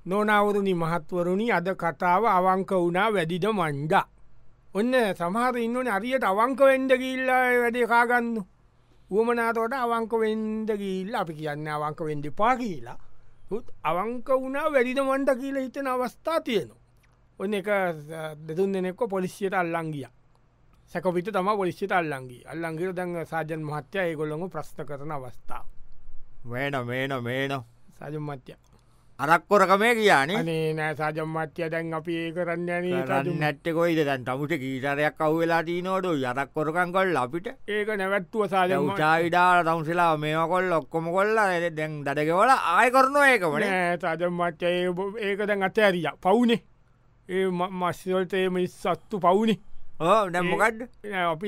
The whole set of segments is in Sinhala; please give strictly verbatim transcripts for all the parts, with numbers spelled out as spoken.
නොනවරුණි මහත්වරුණි අද කතාව අවංක වුණා වැඩිද මණ්ඩා. ඔන්න සමහර ඉන්නන අරියට අවංක වෙන්ඩ කිල්ල වැඩේ කාගන්න. උවමනාතෝට අවංක වෙන්ඩ ගිල්ල අපි කියන්න අවංක වෙන්ඩ පා කියලා. අවංක වුණා වැඩිද මණ්ඩ කියල හිතන අවස්ථා තියෙනවා. ඔන්න එක දෙතුන් දෙනෙක්ක පොලිසියට අල්ලංගිය. සැකපිට තම පොලිසිට අල්ලංගී අල්ලංගිර දැන් සාජන් මහත්‍යය ඒගොල්ලොඟ ප්‍රශ්න කරන අවස්ථාව. මේන මේන මේන සාජන් මත්‍යය අරක්කොරකමේ කියන්නේ අනේ නෑ සාජන් මත්‍යය දැන් අපි ඒ කරන්න න නැට්ටකොයිද දැන් තමුට කීටරයක් අවවෙලා ටීනෝඩු යරක්කොරකන් කොල් අපිට ඒක නැවැත්තුව සාජම චාවිඩා තවුසලා මේම කොල් ඔක්කොම කොල්ලා දැන් දඩගෙවල ආය කරන ඒකමන සාජන් මත්‍යය ඒක දැන් අතඇරිය පවුනේ ඒ මස්වල්තේ මිස් සත්තු පවුනේ නැමොකඩ් අපි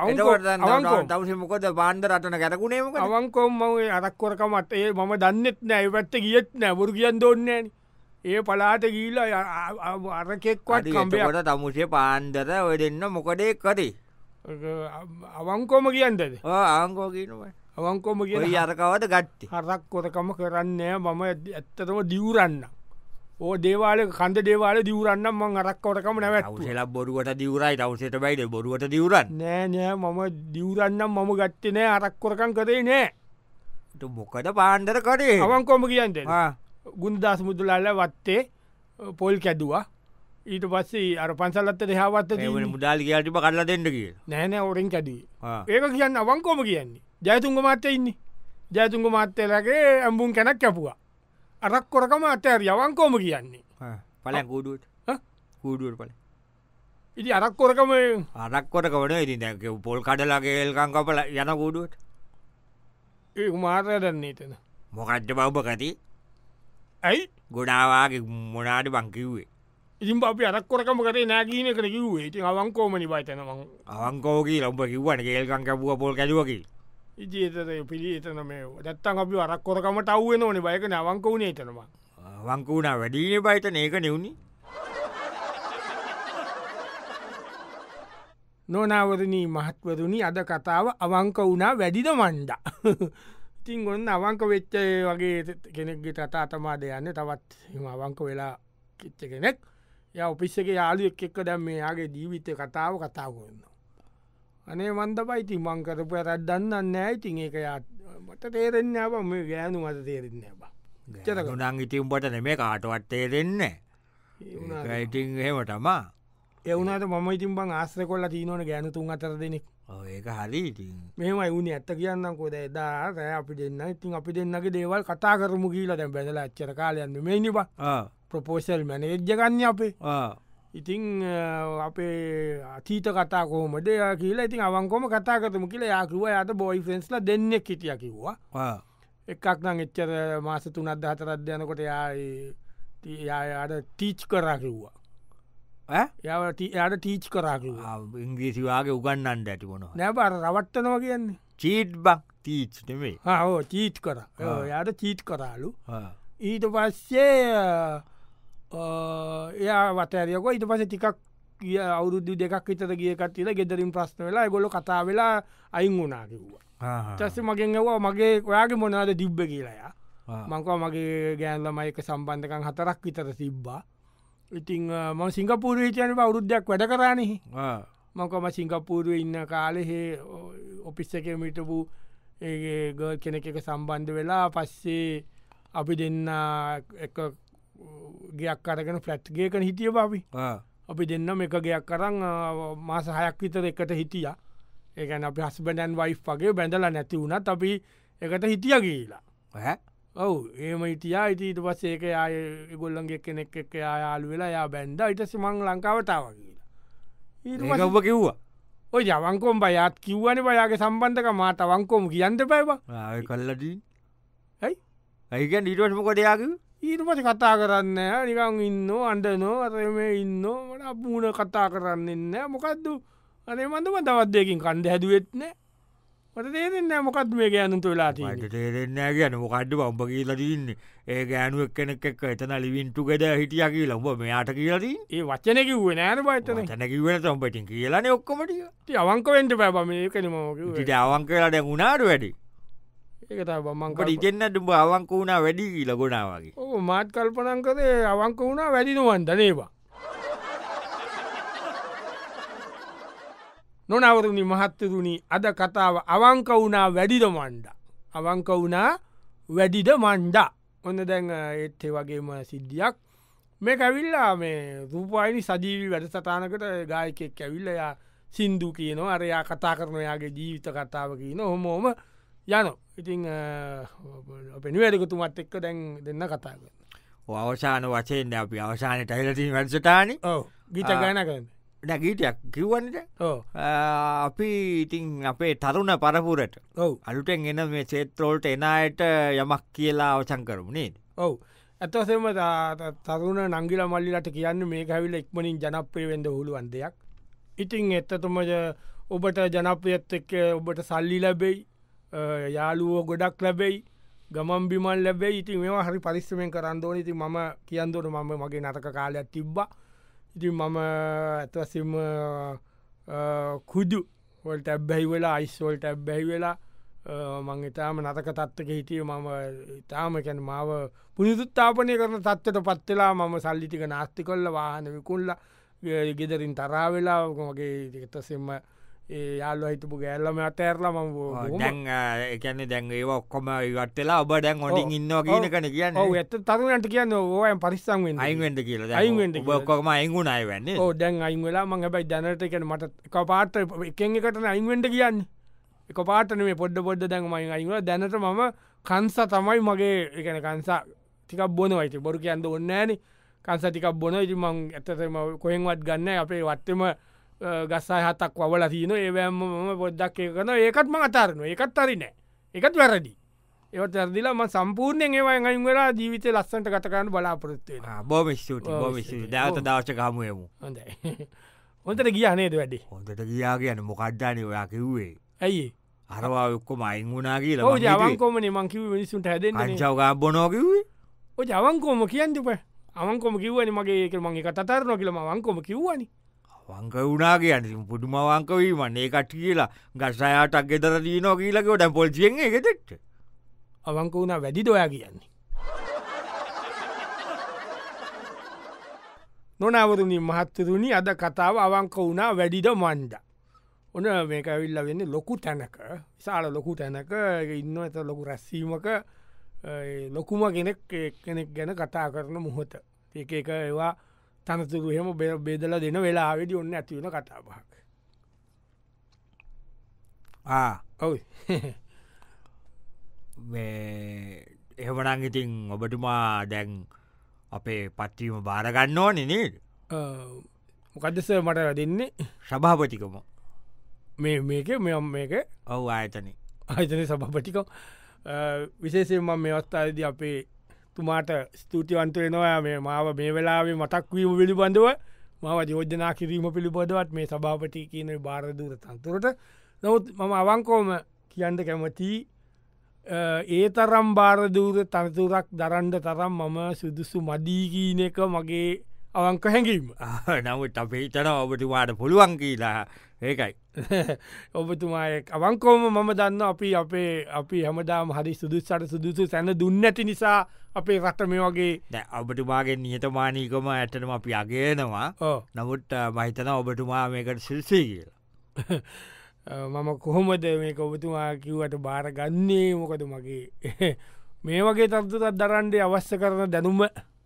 තවස මොකද බාන්ධ රටන ගැරකුණේමක අවංකොම් මගේ අරක්කොරකමත් ඒ මම දන්නෙත් නෑ පැත්ත ගියත් නෑබුරු කියන්න දොන්නේන ඒ පලාට ගීල අරකෙක්වත් කම්බේට තමුසේ පාන්දර ඔය දෙන්න මොකඩේ කරේ අවංකෝම කියන්නද ආංකෝ කියනව අවංකෝම කිය අරකවද ගට්ටි හරක් කොරකම කරන්නේ මම ඇත්තතම දිවරන්න ඕ දේවාල කන්ද දේවාල දිවරන්න මං අරක්කොටකම නැව ලා බොරුවට දිවරයි තවසට බයිඩ බොරුවට දිවරන්න නෑ නෑ මම දිවරන්නම් මම ගත්තේ නෑ අරක්කොරකන් කරේ නෑ මොකට පාන්දර කරේ අවංකොම කියන්ද ගුන්දස් මුදුලල්ල වත්තේ පොල් කැදවා ඊට පස්සේ අර පන්සල්ලත්ත දෙහාවත්ත මුදාල් කියටිප කරලා දෙන්න කිය නෑනෑ ඔරෙන් කැදී ඒක කියන්න අවංකෝම කියන්නේ ජයතුන්ග මාත්‍ය ඉන්නේ ජයතුන්ග මාත්‍යලගේ ඇම්බුන් කැනක් කැපුවා අරක් කොරකම අතඇර යවංකෝම කියන්නේ පල කූඩුවට කූඩුවට පල ඉති අරක් කොරකම අරක්කොට කවන ඉති දැක පොල් කඩලාගේ එල්කං කපල යන කූඩුවට ඒ මාතය දන්නේ තන මොකට්ට බව්ප කති ඇයි ගොඩාවාගේ මොනාට බංකිව්වේ ඉතින් අපි අරක් කොරකම කරේ නෑගීන කර කිව්වේ ඉති අවංකෝමනි බයිතන අවංකෝකී ලොම්ප කිව්වන ඒල්කං කැපුව පොල් කැඩුවකි ඉජේතර පිළිතන මේ දත්තන් අපි අරක් කොරකමට අව්වෙන ඕනේ බයක නවංක වුණේ තනවා වංකුණා වැඩීන බයිත ඒක නෙවුණි නොනවරණී මහත්වරුණි අද කතාව අවංක වුණා වැඩිද මණ්ඩ ඉතින් ඔන්න අවංක වෙච්ච වගේ කෙනෙක්ගේ තතා තමා දෙයන්න තවත් එම අවංක වෙලා කිච්ච කෙනෙක් ය ඔපිස්සක යාලු එක් එක්ක දැම් මේයාගේ ජීවිතය කතාව කතා කරන්න අනේ මන්ද පයිති මංකරපු රත් දන්න නෑයිතින් ඒක යාට තේරෙන්න ඇබ මේ ගෑනු මත තේරෙන්න බා චතක නං ඉතිම්පට නෙමේ කාටවත් තේරෙන්න ඉතින් හෙම තමා එවනට මම ඉතින් බං ආශ්‍ර කොල්ල තිීනවන ගෑනු තුන් අතර දෙනෙක් ඒක හරි ඉතින් මෙමයි වුණ ඇත්ත කියන්න කොද එදා රෑ අපි දෙන්න ඉතින් අපි දෙන්නගේ දේවල් කතා කරමු කියීල දැ බැදල අච්චර කාලයන්න මේ නිබා ප්‍රපෝසල් මැනේජ්ජගන්න අපේ ඉතිං අපේ අතීත කතා කෝමද කියලා ඉතින් අවංකොම කතා කරම කියලා යාකිව යට බොයි ෆෙන්ස්ල දෙන්නෙක් හිටිය කිව්වා එකක් නම් එච්චර මාස තුනත් හතරත් යනකොට යායට ටීච් කරා කිව්වා යට ටීච් කරා කිව්වා ඉංග්‍රීසිවාගේ උගන්නන්ට ඇතිවුණ නැබර රවට්ටනව කියන්නේ චීට් බක් තීච් නෙමේ හෝ චීට් කර යට චීට් කරාලු ඊට පස්සේ එයා වතඇරියක ඉට පස ටිකක් කිය අවුරුදු දෙකක් විතර ගියකත් තිල ගෙදරින් ප්‍රශ්න වෙලා ගොල කතා වෙලා අයින් වුනා කිව්වා චස්ස මගෙන් ඇවා මගේ ඔයාගේ මොනාද දිබ්බ කියලායා මංකව මගේ ගෑන්ලමයික සම්බන්ධකන් හතරක් විතර තිබ්බා ඉතිං ම සිංගපූර හිචයන අවුරුද්ධයක් වැඩ කරනෙහි මංකම සිංගපූරුව ඉන්න කාලෙහේ ඔපිස්ස එක මිටපු ඒ ගල් කෙනෙක එක සම්බන්ධ වෙලා පස්සේ අපි දෙන්න එක ගයක් කරගෙන ෆලට්ගේකන හිටිය බවි අපි දෙන්නම එක ගයක් කරන්න මාස හයක් විතර එකට හිටිය ඒකන අපි හස්බඩන් වයි් වගේ බැඳල නැති වුණත් අපි එකට හිටිය කියලා ඔවු ඒම හිටියා ඉතීට පස් ඒක යාය ගොල්ලන්ගේ කෙනෙක් එක් යායාලු වෙලා යා බැන්ඩ ඉට සිමං ලංකාවතාව කියලා ඒකව කිව්වා ඔය ජවංකොම් බයත් කිව්වන බයාගේ සම්බන්ධක මාත අවංකොම කියන්න පැබ කල්ලදී ඇයි ඇයිකන් ඊටවටමකොටයාක ඊට පස කතා කරන්න නිකං ඉන්න අන්ඩනෝ අරම ඉන්න මට අපූුණ කතා කරන්න එන්න මොකක්දු අනේ මඳම තවත්දයකින් කණ්ඩ හැදුවෙත්නෑ මට තේරෙන්න මොකත් මේ ගෑනුතු වෙලාති තේරෙන්න ගැන මොකක්ද බම්බ කියීල තින්න ඒ ගෑනුවක් කෙනෙක් එක් එතන ලිවින්ටු ගෙද හිටිය කියලා ඔබ මෙයාට කියලදී ඒ වචනකිව නෑන බයිතන තැනකිවෙන තොම්පටින් කියලන ඔක්කොමටිය අවංකවෙන්ට පැබම ඒකනම අවංකලාට ගුණාට වැඩි ඒක තමයි මං ඉතින්න දුඹ අවංක වුණා වැඩි කියල ගොඩාවගේ ඕ මාත් කල්පනන් කරේ අවංක වුණා වැඩිනුවන්ද නේවා නොනවරුණි මහත්තරුණි අද කතාව අවංක වුණා වැඩිද මණ්ඩ අවංක වුණා වැඩිද මණ්ඩා ඔන්න දැන් ඒත්තේ වගේම සිද්ධියක් මේ ඇවිල්ලා මේ රූපයිනි සජීවි වැඩ සටානකට ගායකෙක් ඇවිල්ලයා සින්දු කියනවා අරයා කතා කරනයාගේ ජීවිත කතාව කියන හොමෝම යන ඉතිං පෙනුවැරකුතුමත් එක්ක දැන් දෙන්න කතා කරන්න අවසාන වචයෙන් අපි අවසානයට ඇලතිී වැඩසටාන ගීත ගාන කරන්න නැගීටයක් කිව්වන්නට අපි ඉතින් අපේ තරුණ පරපුරට අලුටෙන් එන මේ සේත්‍රෝල්ට එනයට යමක් කියලා අවසං කරමුණේ ඔවු ඇතසෙම තරුණ නංගිල මල්ලිලට කියන්න මේ හැවිල එක්මනින් ජනප්‍රයවෙන්ද හුළුවන් දෙයක් ඉතිං එත්තතුමද ඔබට ජනප්‍රියත් එක්ක ඔබට සල්ලි ලැබෙයි යාලුවෝ ගොඩක් ලැබෙයි ගමන් බිමල් ලැබෙයි ඉතින් මෙවා හරි පරිස්සමෙන් කරන්නදෝන ඉති ම කියන්දොට මම මගේ නටක කාලයක් තිබ්බා ඉතින් මම ඇත්වසිම කුදු වලට ඇබ්බැහි වෙලා අයිස්වෝල්ට ඇබ්බැහි වෙලා මං ඉතාම නතක තත්වක හිටිය මම ඉතාම කැන මාව පුනිදුත්තාපනය කරන තත්වට පත්වෙලා මම සල්ලිටික නාස්ති කොල්ල වාහන විකුල්ල ගෙදරින් තරා වෙලා මගේ එතසෙම ඒ යාල්ල හිතපු ගෑල්ලම අතඇරලා ම දැන් එකන දැන් ඒ ඔක්කොම ගටලා ඔබ දැන් ඔොඩින් ඉන්න කියන කන කියන්න ඇත තරුණට කියන්න ඕයන් පරිස්සංෙන් අයින්වෙන්ට කියල අයින්වෙන්ට ඔක්කොම අයිගුණ අයවන්න ඕ දැන් අයින්වෙලා මං හැබයි දැනට එකන මට එක පාට එකෙන් එකටන අයින්වෙන්ට කියන්න එක පාටන මේ පොඩ්ඩ පොඩ්ඩ දැන් මයි අයිව දැනට මම කන්ස තමයි මගේ එකන කන්සා ටිකක් බොනවයිති බොරු කියන්න ඔන්නෑන කන්ස ටිකක් බොන ඉති මං ඇතම කොහෙන්වත් ගන්න අපේ වත්තම ගස්සාය හතක් වල තියන ඒවැම ම පොද්දක් කන ඒකත් ම අතාරන එකත් අරි නෑ එකත් වැරදි ඒවත් ඇරදිලා ම සම්පූර්ණයෙන් ඒවයි අයින් වෙලා ජීවිත ලස්සට කතකන්න බලාපොරත්වේ බෝම දවත දවශ කාමුයමු හොඳයි හොඳට ගිය නේද වැඩි හොඳට ගියා කියන මොකක්්ඩානය ඔයා කිව්වේ ඇයි අරවා ඔක්කොම අයිංගුණා කියලා ජවන්කෝමන මංකිව මිනිසුන්ට හැද ජවගා බොනෝකිවේ ඔ ජවන්කෝම කියන්නප අවන්කොම කිව්වනි මගේ එක මගේ කතරන කියලම වංකොම කිව්වනි වංක වුණා කියන්න පුදුමවංකවීමන්න ඒකට කියලා ගස්සායාටක් ගෙදර දීනෝ කියලකෝ දැ පොල්සියෙන් එකෙටෙක්ට අවංක වුණා වැඩි දොයා කියන්නේ නොනවරුණි මහත්තරුණි අද කතාව අවංක වුණා වැඩිද මණ්ඩ ඔන මේක ඇවිල්ල වෙන්න ලොකු තැනක විසාල ලොකු තැනක ඉන්න ඇත ලොකු රැස්සීමක ලොකුම කෙනෙක් කෙනෙක් ගැන කතා කරන මුහොත ඒක එක ඒවා තනතුරු හෙම බේදල දෙන වෙලා වෙඩි ඔන්න ඇතිවෙන කතා බහක් ඔව් එහෙමනං ඉතින් ඔබටුමා දැන් අපේ පත්වීම භාරගන්න ඕන නේද මොකදස මට දෙන්නේ සභාපතිකම මේ මේක මෙයම් මේක ඔව් ආයතන ආයතන සභාපතිකම් විශේෂයෙන්ම මේ අවස්ථාද අපේ තුමාට ස්තුතිවන්තය නොය මේ මාව මේ වෙලාවේ මතක්වීම පිළිබඳව මව යෝජනා කිරීම පිළිබඳවත් මේ සභාපති කියන භාරදූර තන්තුරට නොත් මම අවංකෝම කියන්න කැමති ඒ තරම් භාරදූර තනතුරක් දරන්ඩ තරම් මම සුදුසු මදීකීන එක මගේ අවංක හැඟීම නමුත් අපේ තන ඔබතුමාට පුළුවන් කියලා ඒකයි ඔබතුමාය අවංකෝම මම දන්න අපි අපේ අපි හමදාම හරි සුදුසට සුදුසු සැන දුන්නැති නිසා අපේ රට මේ වගේ දැ ඔබතුමාගේ නියතමානීකම ඇතනම අපි අගේනවා නමුත් මහිතන ඔබතුමා මේකට සිල්සේ කියලා මම කොහොමද මේක ඔබතුමා කිව්වට භාර ගන්නේ මොකද මගේ මේ වගේ තත්තුතත් දරන්ඩේ අවශ්‍ය කරන දැනුම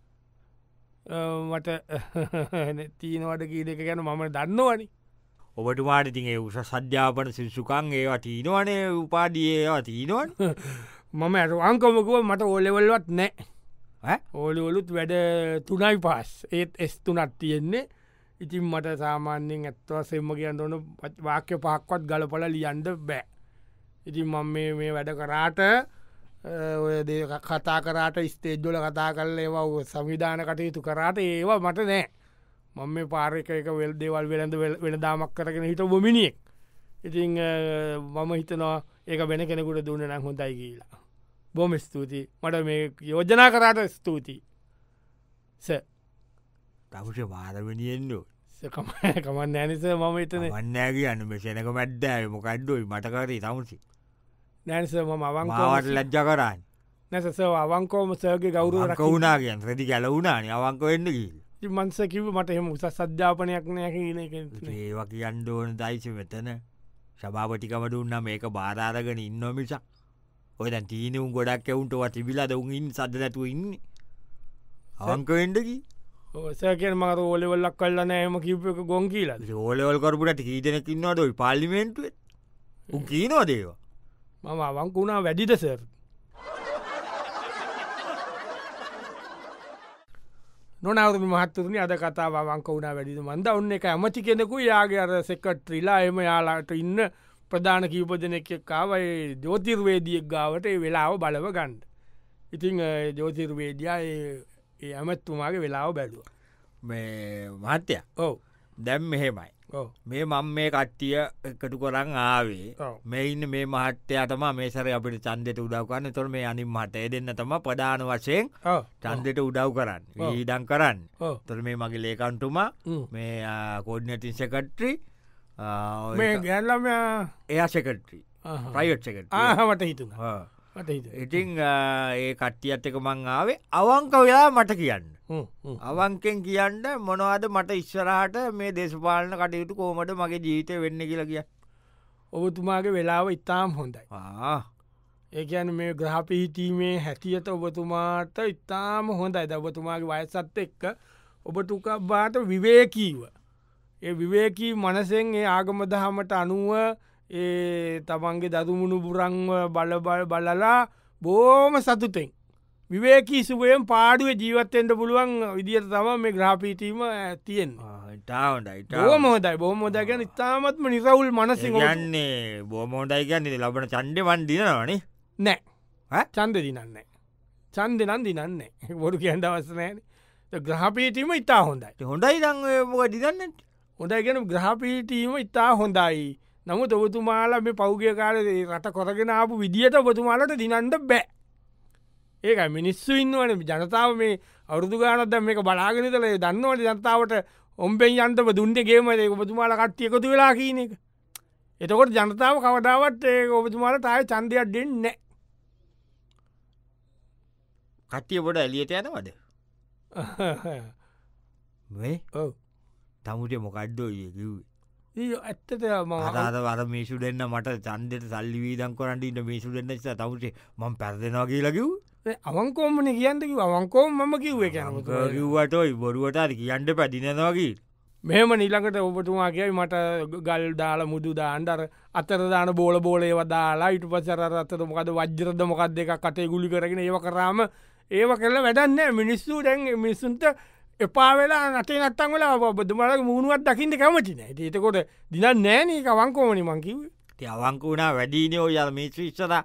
මට තීනවට කී දෙක ගැන මම දන්නවනි ඔබටුමාට තිගේ උස සද්‍යාපන සිල්සුකන් ඒවා තිීනවනේ උපාඩියේවා තිීනවන් මම ඇට අංකමකුව මට ඕලෙවල්වත් නෑ ඕලවලුත් වැඩ තුනයි පාස් ඒත් එස් තුනත් තියෙන්නේ ඉතින් මට සාමාන්‍යයෙන් ඇත්ව සෙම්ම කියන්න ඕන වාක්‍ය පහක්වත් ගලපල ලියන්ඩ බෑ ඉතින් මම මේ වැඩ කරාට ඔය දේ කතා කරාට ස්තේජ්ජොල කතා කල්ල ඒවා සංවිධාන කටයුතු කරාට ඒවා මට නෑ මම මේ පාරක එක වෙල් දේවල් වෙළඳ වෙන දාමක් කරගෙන හිට බොමිනිියෙක් ඉතිං මම හිතනවා ඒක වෙන කෙනෙකුට දුන්න නම් හොඳයි කියලා බොම ස්තුතියි මට මේ යෝජනා කරාට ස්තුතියි ස තවුෂ වාරවනියෙන්න්නු කමන්න ඇනිස මම එතන වන්නෑ කියන්න මෙසනක මැද්දෑ මොකක්ඩුවයි මටකරී තමුසි නැන්ස මම අවංකවට මාවට ලැජ්ජ කරන්න නැසස අවංකෝම සර්ගේ ගෞරුව රක වුණාගෙන් රැදි කැල වුණාන අවංක වෙන්න කිය මන්ස කිව මට එහෙම උසස් සද්ධාපනයක් නෑ කියන එක ඒවා කියන්න ඕන දයිශ මෙතන සභාපටිකම දුන්න මේක බාරාරගෙන ඉන්න මිසක් ඔය දැන් තීනවුම් ගොඩක් එවුන්ට ව තිබිලා දවුන් සද නැතුව ඉන්න අවංක වෙන්ඩකි ඕසකෙන් මර ඕලෙවල්ලක් කල්ලන ඇම කිප එක ගොන් කියලා ඕලවල් කරපුට කීදනකින්නවද ඔයි පාලිමෙන්ටුව උ කීනවා දේවා මම අවංකුණා වැඩිද සර් නොනවරම මහත්තුරනි අද කතා වංක වුණා වැඩිද මන්ද ඔන්න එක ඇමති කෙනෙකු යාගේ අර සෙකට්‍රීලා එම යාලාට ඉන්න ප්‍රධාන කීප දෙනෙක්කාවයි ජෝතිර්වේදියෙක් ගාවට වෙලාව බලව ගණ්ඩ ඉතිං ජෝතිර්වේදයා ඒ ඇමත්තුමාගේ වෙලාව බැලුව මේ මහත්‍යය ඔව දැම් මෙහෙමයි මේ මං මේ කට්ටිය එකටු කොරන් ආවේ මේ ඉන්න මේ මහත්‍යයටම මේසර අපිට චන්දෙට උදව්කන්න තොර මේ අනින් මටය දෙන්න තම ප්‍රධාන වශයෙන් චන්දෙට උදව් කරන්න ඊඩං කරන්න තොර මේ මගේ ලේකන්ටුමා මේ කෝඩ්නටින් සෙකට්‍රී මේ ගැල්ලම එයා සෙකට්‍රී ප්‍රයිවට් සෙකට ආහමට හිතුන ඉතිං ඒ කට්ටියත් එක මං ආවේ අවංක වෙලා මට කියන්න අවංකෙන් කියන්න මොනවද මට ඉස්සරහට මේ දේශපාලන කටයුතු කෝමට මගේ ජීවිතය වෙන්න කියලා කිය ඔබතුමාගේ වෙලාව ඉතාම් හොඳයි ඒකන මේ ග්‍රහපිහිටීමේ හැටියට ඔබතුමාට ඉතාම හොඳයි ද ඔබතුමාගේ වයසත් එක්ක ඔබතුක බාට විවේකීව ඒ විවේකී මනසෙන් ඒ ආගම දහමට අනුව ඒ තමන්ගේ දදුමුණු බුරංව බලබල බලලා බෝම සතුතෙන් විවේකී සුවයෙන් පාඩුව ජීවත්තෙන්ට පුළුවන් විදිහට තම මේ ග්‍රාපීටීම තියෙන් බෝමෝදයි බෝමෝදයි ගැන ඉතාමත්ම නිරවුල් මනසින් ගන්නේ බෝමෝඩයි ගන්නේ ලබන චන්්ඩවන් දිනවනේ නෑ චන්ද දිනන්න චන්ද නම් දිනන්නේ බොඩු කියන්ට අවස්සනෑන ග්‍රහපීටීම ඉතා හොඳයි හොඳයි දං දිදන්නට හොඳයි ගැන ග්‍රහපීටීම ඉතා හොඳයි නමුත් ඔබතුමාලා මේ පෞගිය කාල රට කොරගෙන ආපු විදිහට ඔබතුමාලට දිනන්ට බෑ ඒක මිනිස්සු ඉන්නවන ජනතාව මේ අවුරදු ගානද මේක බලාගෙනතල දන්නවට ජනතාවට ඔම්පෙන් යන්තම දුන්ඩගේමට ඔබතුමාල කට්ටියකොතු වෙලා කියන එක එතකොට ජනතාව කවදාවත් ඒ ඔබතුමාලට අය චන්දයක් දෙන්න කට්ටිය බොඩ එලියට යනවද මේ ඔව තමුට මොකක්දෝ ඒ කිව්වේ ඇත්තට අරාද වර මේසු දෙන්න මට චන්දෙට සල්ලි වීදන් කොරන්ට ඉට මේසු දෙන්න නිසා තවුසේ මං පැරදෙනවා කියලකිව් අවංකෝමන කියන්නකි අවංකෝම මම කිව්වේ කැන කිව්වටයි බොරුවට අරි කියන්න පැදිනවාගේ මෙම නිලකට ඔබතුමා කියයි මට ගල් දාල මුදු දාන්ඩර අතරදාන බෝල බෝලේ වදාලා ඉට පසර අතර මොකද වජ්‍රද මොකක් දෙක කටේ ගුලි කරගෙන ඒව කරාම ඒව කරල වැඩන්න මිනිස්සු දැන් මිනිස්සුන්ට එපා වෙලා නටේ නත්තන් වෙලා ඔබතුමාලක මුණුවත් දකිින්ට කැමතින ඒතකොට දින නෑනක අවංකෝමනි මංකිව ති අවංක වුණා වැඩීනය ඔය යල් මිසු ඉස්සර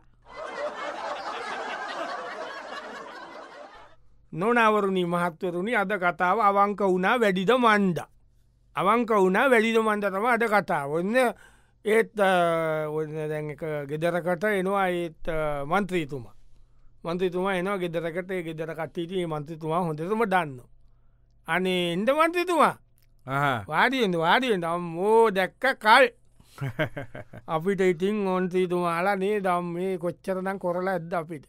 නොනවරුණි මහත්වරුණි අද කතාව අවංක වුණා වැඩිද මණ්ඩ අවංක වුණා වැඩිද මන්දතම අද කතාව ඔන්න ඒත් ඔන්න දැන් එක ගෙදරකට එනවා ඒත් මන්ත්‍රීතුමා මන්ත්‍රතුමා එනවා ගෙදරකට ගෙදර කට්ටීට මන්ත්‍රතුමා හොඳටම දන්න අනේ එන්ඩ මන්ත්‍රතුමා වාඩියෙන්ද වාඩියෙන් දම් මෝ දැක්ක කල් අපිට ඉතින් ඔන්ත්‍රීතුමාලා නේ දම් මේ කොච්චරනම් කොරලා ඇද අපිට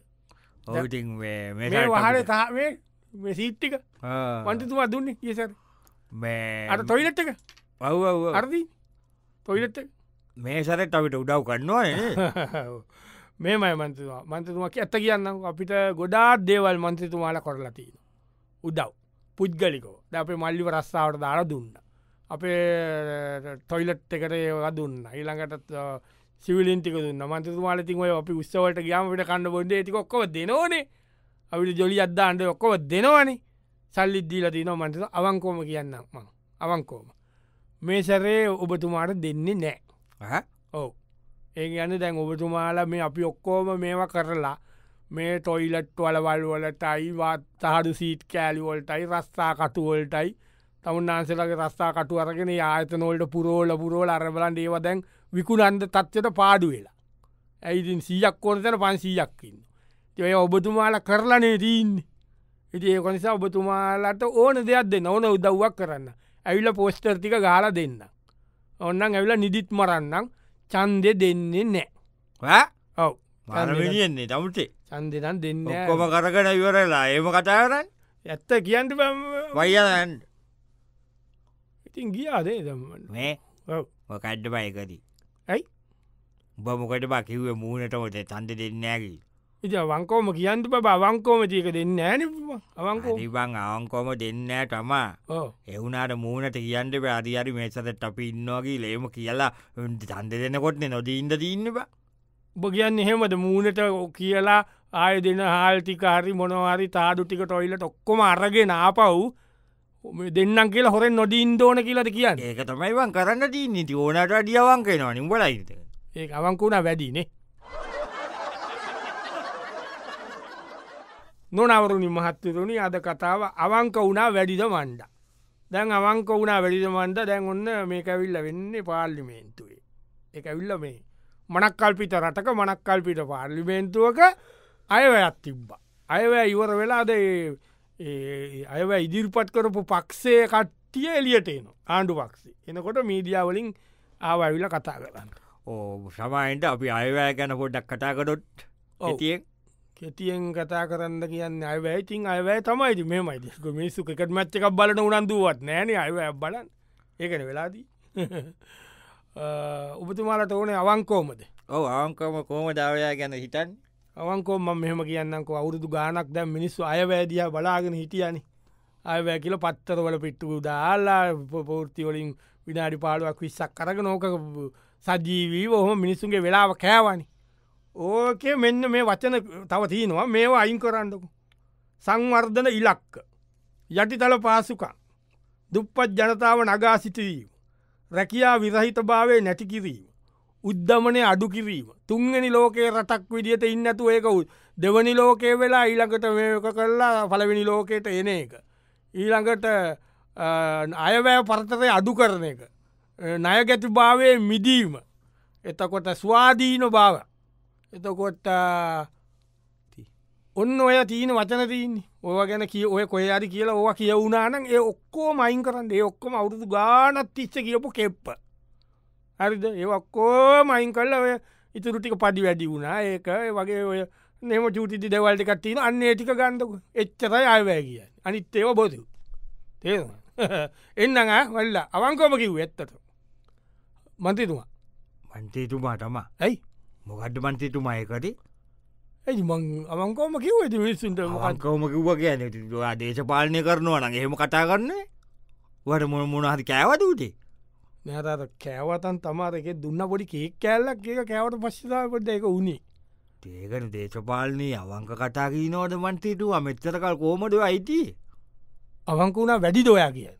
වහර තාේ මේ සීට්ටික පන්තිතුමා දුන්නේ කියසර අට තොයිලට් එක පව් අරදි තොයිලට් මේ සරට අපිට උඩව් කන්නවා මේමයි මන්තතුමා මන්තතුමා ඇත්ත කියන්න අපිට ගොඩාත් දේවල් මන්ත්‍රතුමාල කොරලතින උදව් පුද්ගලිකෝ ද අපේ මල්ලිව රස්සාාවට දාලා දුන්න අපේ ටොයිලට් එකට ඒවා දුන්න ඊළඟටත් සිවිලින්ටික දුන්න මන්තතුමාල තින් ඔය අපි උත්සවලට ගයාමට කන්න බොඩ ටික ඔක්කොව දෙනෝනේ අපිට ජොලි අද්දාන්ට ඔක්කොව දෙනවනේ සල්ලිද්දීල තින මන්තත අවංකෝම කියන්න මං අවංකෝම මේ සැරේ ඔබතුමාට දෙන්නේ නෑ ඔව ඒ යන්න දැන් ඔබතුමාලා මේ අපි ඔක්කෝම මේවා කරලා මේ ටොයිලට් වලවල් වලටයි වාත්තහඩු සීට් කෑලිවොල්ටයි රස්ථා කටුවොල්ටයි තමුන්නාන්සලගේ රස්ථා කටු අරගෙන ආයතනොල්ට පුරෝල පුරෝල අරබලන් ඒව දැන් විකුණන්ද තත්වට පාඩු වෙලා ඇයිතින් සීයක් කොනතන පන්සීයක්කින්න ඔය ඔබතුමාලා කරලනේ දීන්නේ ඉති ඒ කොනිසා ඔබතුමාලාට ඕන දෙයක් දෙන්න ඕන උදව්වක් කරන්න ඇවිල පෝස්ටර්තික ගාල දෙන්න ඔන්නන් ඇවිල නිදිත් මරන්නම් චන්දෙ දෙන්නේ නෑ ඔව මාරමිනියෙන්නේ තමුටේ චන්දනන් දෙන්න කොම කරගෙන ඉවරලා ඒම කතා කරන්න ඇත්ත කියන්ට වයියන්න ඉතින් ගියාදේ දම්මන්න මේ කඩ්ඩ බයකදී ඇයි උබමොකට බා කිව්ව මූනටමට තන්ද දෙන්නෑකි ඉති අවංකෝම කියන්ට බ අවංකෝම තියක දෙන්න ෑන අවංකෝ ඉබං අවංකෝම දෙන්නෑ තමා එවුනාට මූනට කියන්ට අරිරි මේසට අපි ඉන්නවාගේ ලේම කියලා තන්ද දෙන්නකොටන නොදීන්ද දන්න බා ඔබ කියන්න එහෙමද මූනට කියලා ආය දෙන හාල්ටිකාරි මොනවාරි තාඩුටික ටොයිලට ඔක්කොම අරගෙන ආපව් දෙන්නම් කියලා හොරෙන් නොඩීන් දෝන කියලට කියන්න ඒක තමයිවන් කරන්න දී නිති ඕනට අඩියවංකේ නොනිම් බලයිත ඒ අවංකුණ වැඩිනේ නොනවරුණි මහත්තරුණි අද කතාව අවංක වුණා වැඩිද මණ්ඩ දැන් අවංක වුණා වැඩිද මන්ද දැන් ඔන්න මේ ඇවිල්ල වෙන්නේ පාර්ලිමේන්තුවේ එක ඇවිල්ල මේ මනක්කල්පිට රටක මනක්කල්පිට පාර්ලිමේන්තුවක අයවැත් තිබ්බ අයවැ ඉවර වෙලාද අයව ඉදිරිපත් කරපු පක්ෂය කට්ටිය එලියටේන ආණ්ඩු පක්ෂේ එනකොට මීඩියාවලින් ආව ඇවිල කතා කරන්න ඕ සමයින්ට අපි අයවැය ගැන පොඩ්ඩක් කතා කරොත් ඔතියෙන් කෙතියෙන් කතා කරන්න කියන්න අයවැයිතින් අයවැය තමයිති මෙමයිද මිනිස්සු එකට මච්ච එකක් බලන උනන්දුවත් නෑන අයවැ බලන් ඒකන වෙලාදී උපතුමාලට ඕනේ අවංකෝමද ඔව අවංකෝම කෝම දාවයා ගැන හිතන් අවංකෝම මෙහම කියන්නක අවුරුදු ගානක් දැම් මිනිස්සු අයවැෑදිය බලාගෙන හිටියනි අයවැෑ කියල පත්තරවල පිට්ටු දාලා පෝෘතිවලින් විනාඩි පාලුවක් විස්සක් කරග නෝක සජීවී ඔහොම මිනිස්සුන්ගේ වෙලාව කෑවනි ඕකේ මෙන්න මේ වචන තව තියනවා මේවා අයින් කරන්නකු සංවර්ධන ඉලක්ක යටිතල පාසුකා දුප්පත් ජනතාව නගා සිටීම රැකයා විරහිත භාවය නැති කිරීම උද්ධමනය අඩු කිරීම තුන්ගනි ලෝකයේ රටක් විදිහට ඉන්නතු ඒකවුත් දෙවනි ලෝකයේ වෙලා ඊළඟට මේක කරලා පළවෙනි ලෝකයට එන එක ඊළඟට අයවැය පරතරය අඩු කරන එක ණයගැති භාවය මිදීම එතකොට ස්වාධීන භාව එතකොට ඔන්න ඔය තියන වචන තියන්නේ ඔය ගැන කිය ඔය කොයාරි කියලා ඕවා කියවුනානම් ඒ ඔක්කෝ මයින් කරන්න ඒ ඔක්කොම අවුරුදු ගානත් තිස්ස කියපු කෙප්ප හරිද ඒ ඔක්කෝ මයින් කල්ල ඔය ඉතුරුටික පඩි වැඩි වුණා ඒක වගේ ඔය නෙම චූටිති දෙවල්ට කත්තින අන්න ඒටික ගන්දක එච්චරයි අයවැෑ කිය අනිත් ඒව බොදු තේ එන්නඟ වල්ල අවංකෝම කිව් ඇත්තට මන්තිතුමා මන්තීතුමා තමා ඇයි මොකඩ මන්තීතුමායකට ඇයි මං අවංකෝම කිව් ඇති විසුන්ට කවම කිව්ව කියන දේශපාලනය කරනවා නගේ හෙම කතා කරන්න වට මොන මොනහරි කෑවදූටේ නැතත කෑවතන් තමාරක දුන්න පොඩි කේක් කෑල්ලක් ඒක කෑවට පශ්ිතාවට එක උුණේ ඒකන දේශපාලනී අවංක කතාකී නෝද මන්තීතුවා මෙච්චරකල් කෝමද අයිති අවංකුණා වැඩි දොයා කිය